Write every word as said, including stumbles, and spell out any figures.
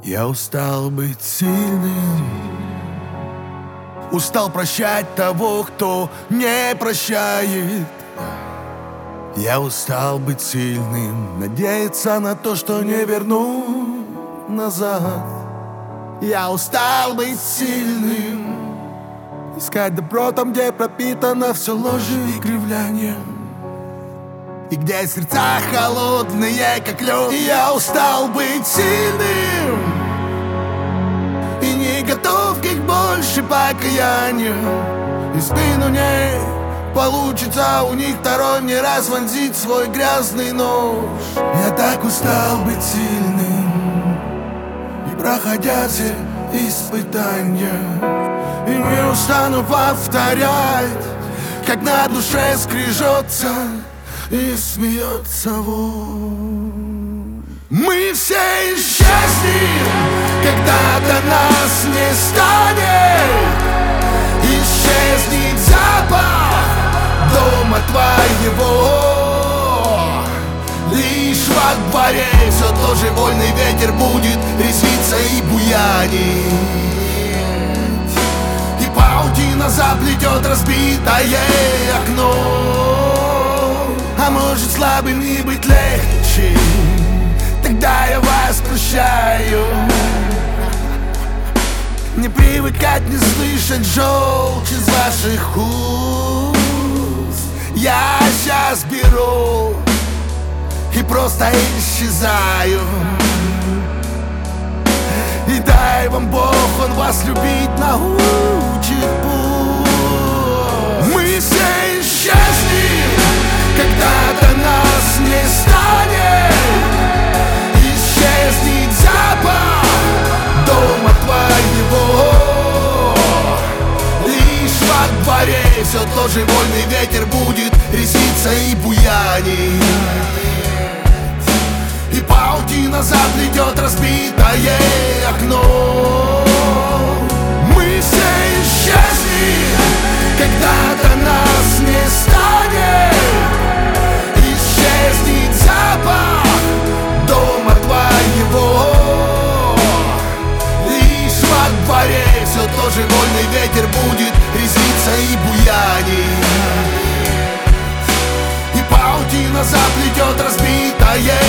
Я устал быть сильным, устал прощать того, кто не прощает. Я устал быть сильным, надеяться на то, что не верну назад. Я устал быть сильным, искать добро там, где пропитано все ложью и кривлянием, и где сердца холодные, как лед. Я устал быть сильным и не готов к их больше покаянию. И спину не получится у них второй мне раз вонзить свой грязный нож. Я так устал быть сильным и проходя все испытания, и не устану повторять, как на душе скрежется и смеется вон. Мы все исчезнем, когда-то нас не станет. Исчезнет запах дома твоего. Лишь во дворе все тот же вольный ветер будет резвиться и буянить, и паутина заплетет разбитое окно. А может слабыми быть легче, тогда я вас прощаю. Не привыкать, не слышать желчь из ваших уст. Я сейчас беру и просто исчезаю. И дай вам Бог, Он вас любить научит пусть. Мы все исчезнем, когда-то нас не станет. Исчезнет запах дома твоего. Лишь во дворе все тот же вольный ветер будет резвиться и буянить, и паутина заплетет разбитое окно. Мы все исчезнем, когда-то нас не станет. Исчезнет запах дома твоего. Лишь во дворе все тот же вольный ветер будет резвиться и буянить, и паутина заплетет разбитое